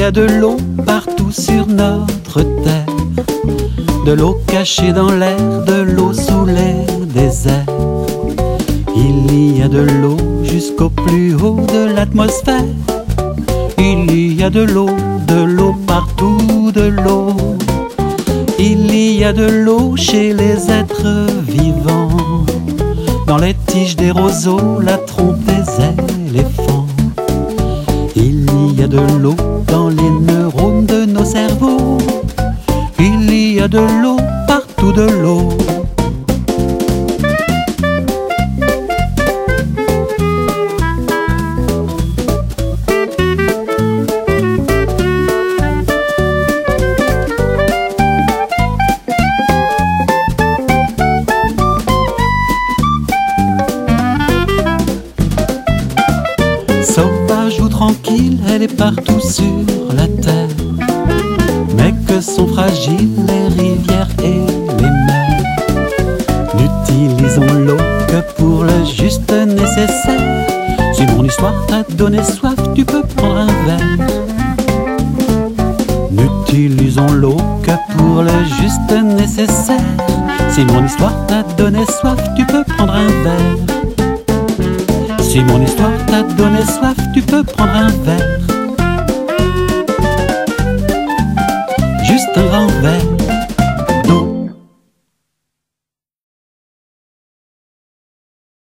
y a de l'eau partout sur notre terre, de l'eau cachée dans l'air, de l'eau sous les déserts. Il y a de l'eau jusqu'au plus haut de l'atmosphère. Il y a de l'eau partout, de l'eau. Il y a de l'eau chez les êtres vivants, dans les tiges des roseaux, la trompe des éléphants. Il y a de l'eau dans les neurones de nos cerveaux. Il y a de l'eau partout, de l'eau. Sauvage ou tranquille, elle est partout sur la terre. Mais que sont fragiles les rivières et les mers. N'utilisons l'eau que pour le juste nécessaire. Si mon histoire t'a donné soif, tu peux prendre un verre. N'utilisons l'eau que pour le juste nécessaire. Si mon histoire t'a donné soif, tu peux prendre un verre. Si mon histoire t'a donné soif, tu peux prendre un verre.